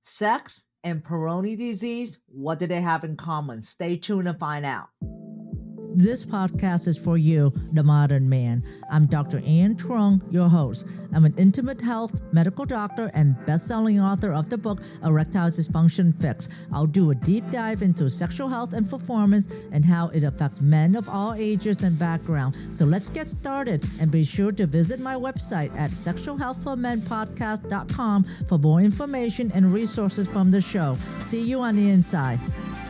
Sex and Peyronie disease, what do they have in common? Stay tuned and find out. This podcast is for you, the modern man. I'm Dr. Ann Trung, your host. I'm an intimate health medical doctor and best-selling author of the book Erectile Dysfunction Fix. I'll do a deep dive into sexual health and performance and how it affects men of all ages and backgrounds. So let's get started, and be sure to visit my website at sexualhealthformenpodcast.com for more information and resources from the show. See you on the inside.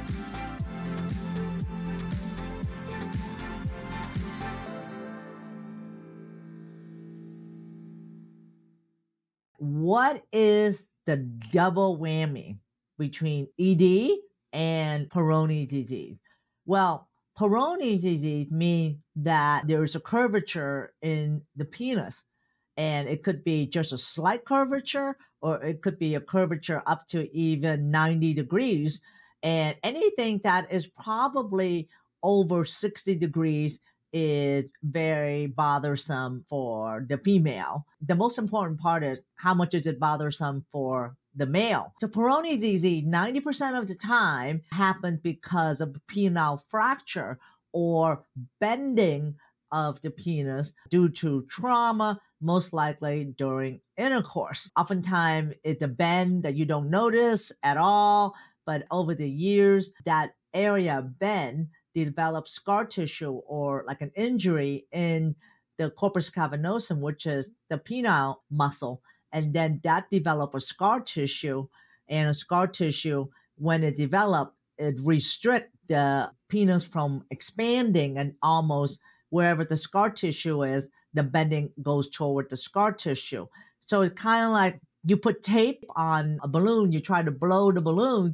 What is the double whammy between ED and Peyronie disease? Well, Peyronie disease means that there's a curvature in the penis, and it could be just a slight curvature, or it could be a curvature up to even 90 degrees. And anything that is probably over 60 degrees is very bothersome for the female. The most important part is how much is it bothersome for the male. So Peyronie disease, 90% of the time, happens because of penile fracture or bending of the penis due to trauma, most likely during intercourse. Oftentimes, it's a bend that you don't notice at all, but over the years, that area bend develop scar tissue or like an injury in the corpus cavernosum, which is the penile muscle. And then that develop a scar tissue, and a scar tissue, when it develop, it restrict the penis from expanding, and almost wherever the scar tissue is, the bending goes toward the scar tissue. So it's kind of like you put tape on a balloon, you try to blow the balloon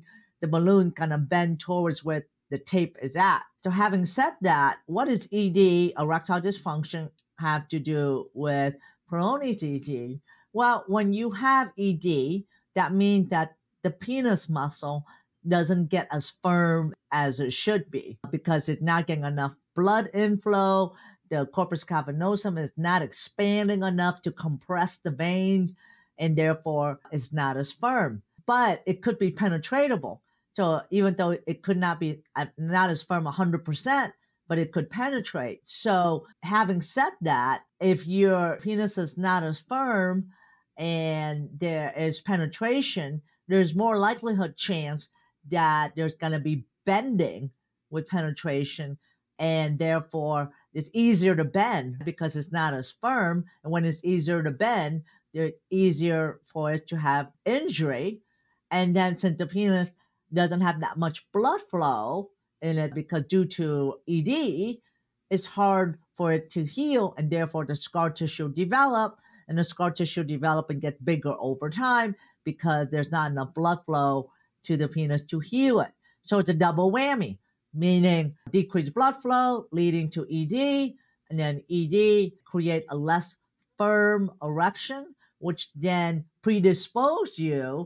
kind of bend towards where the tape is at. So having said that, what does ED, erectile dysfunction, have to do with Peyronie disease? Well, when you have ED, that means that the penis muscle doesn't get as firm as it should be because it's not getting enough blood inflow. The corpus cavernosum is not expanding enough to compress the veins, and therefore it's not as firm. But it could be penetratable. So even though it could not be not as firm 100%, but it could penetrate. So having said that, if your penis is not as firm and there is penetration, there's more likelihood chance that there's going to be bending with penetration, and therefore it's easier to bend because it's not as firm. And when it's easier to bend, it's easier for it to have injury. And then since the penis doesn't have that much blood flow in it because due to ED, it's hard for it to heal, and therefore the scar tissue develop, and the scar tissue develop and get bigger over time because there's not enough blood flow to the penis to heal it. So it's a double whammy, meaning decreased blood flow leading to ED, and then ED create a less firm erection, which then predispose you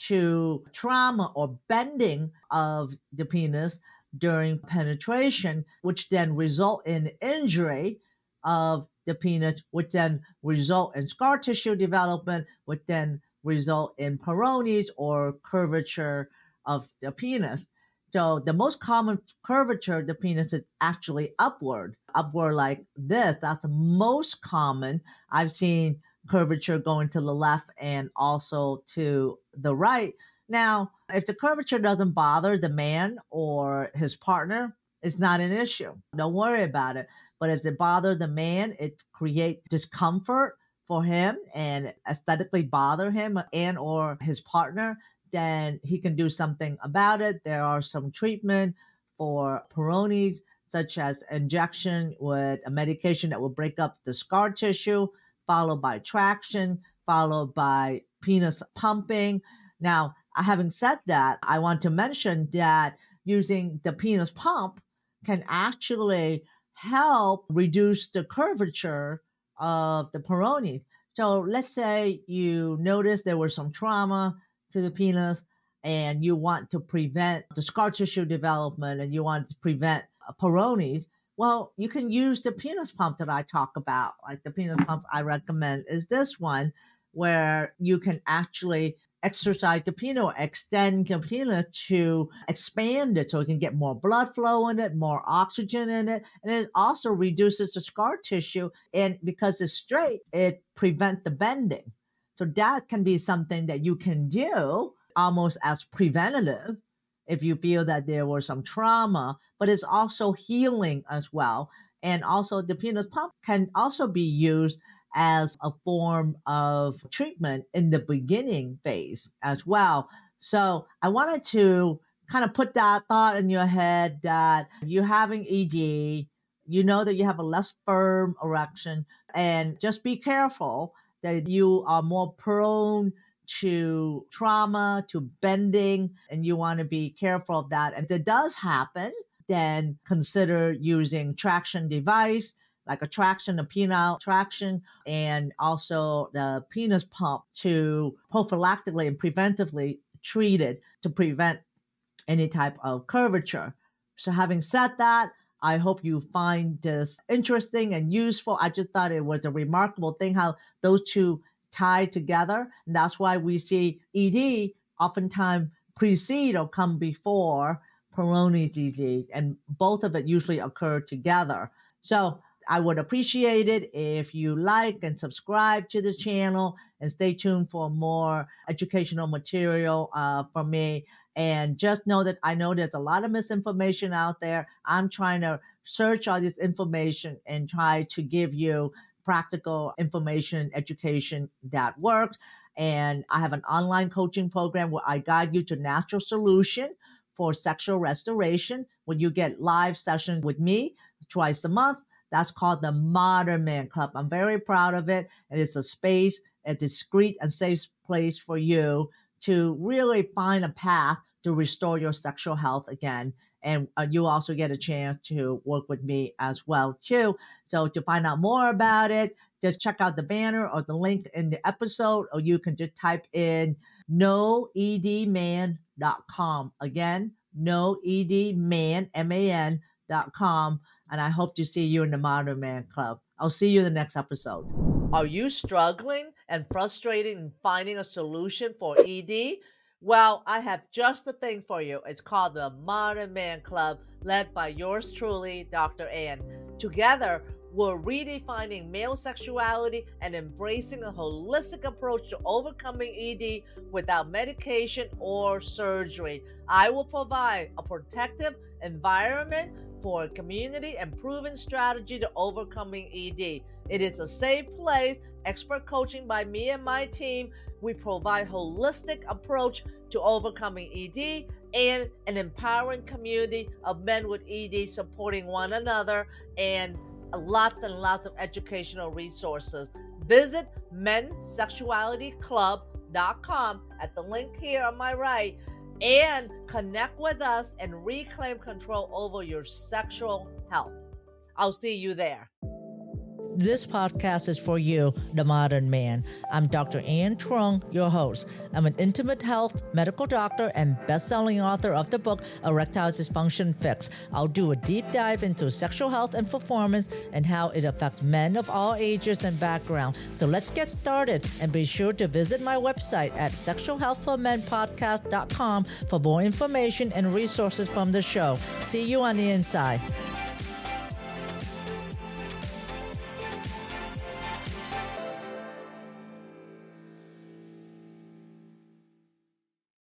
to trauma or bending of the penis during penetration, which then result in injury of the penis, which then result in scar tissue development, which then result in Peyronie's or curvature of the penis. So the most common curvature of the penis is actually upward like this. That's the most common. I've seen curvature going to the left and also to the right. Now, if the curvature doesn't bother the man or his partner, it's not an issue. Don't worry about it. But if it bothers the man, it creates discomfort for him and aesthetically bother him and or his partner, then he can do something about it. There are some treatment for Peyronie's, such as injection with a medication that will break up the scar tissue, followed by traction, followed by penis pumping. Now, having said that, I want to mention that using the penis pump can actually help reduce the curvature of the Peyronie. So let's say you notice there was some trauma to the penis and you want to prevent the scar tissue development and you want to prevent Peyronie's. Well, you can use the penis pump that I talk about. Like the penis pump I recommend is this one, where you can actually exercise the penis, extend the penis to expand it so it can get more blood flow in it, more oxygen in it. And it also reduces the scar tissue. And because it's straight, it prevents the bending. So that can be something that you can do almost as preventative if you feel that there was some trauma, but it's also healing as well. And also the penis pump can also be used as a form of treatment in the beginning phase as well. So I wanted to kind of put that thought in your head that you're having ED, you know that you have a less firm erection, and just be careful that you are more prone to trauma, to bending, and you want to be careful of that. And if it does happen, then consider using traction device like a penile traction, and also the penis pump to prophylactically and preventively treat it to prevent any type of curvature. So having said that, I hope you find this interesting and useful. I just thought it was a remarkable thing how those two tie together. And that's why we see ED oftentimes precede or come before Peyronie's disease, and both of it usually occur together. So I would appreciate it if you like and subscribe to the channel and stay tuned for more educational material from me. And just know that I know there's a lot of misinformation out there. I'm trying to search all this information and try to give you practical information, education that works. And I have an online coaching program where I guide you to natural solution for sexual restoration, when you get live sessions with me twice a month. That's called the Modern Man Club. I'm very proud of it. And it's a space, a discreet and safe place for you to really find a path to restore your sexual health again. And you also get a chance to work with me as well, too. So to find out more about it, just check out the banner or the link in the episode, or you can just type in noedman.com. Again, noedman, MAN.com. And I hope to see you in the Modern Man Club. I'll see you in the next episode. Are you struggling and frustrated in finding a solution for ED? Well, I have just the thing for you. It's called the Modern Man Club, led by yours truly, Dr. Ann. Together, we're redefining male sexuality and embracing a holistic approach to overcoming ED without medication or surgery. I will provide a protective environment for a community and proven strategy to overcoming ED. It is a safe place, expert coaching by me and my team. We provide holistic approach to overcoming ED and an empowering community of men with ED supporting one another, and lots and lots of educational resources. Visit mensexualityclub.com at the link here on my right and connect with us and reclaim control over your sexual health. I'll see you there. This podcast is for you, the modern man. I'm Dr. Ann Trung, your host. I'm an intimate health medical doctor and best-selling author of the book, Erectile Dysfunction Fix. I'll do a deep dive into sexual health and performance and how it affects men of all ages and backgrounds. So let's get started, and be sure to visit my website at sexualhealthformenpodcast.com for more information and resources from the show. See you on the inside.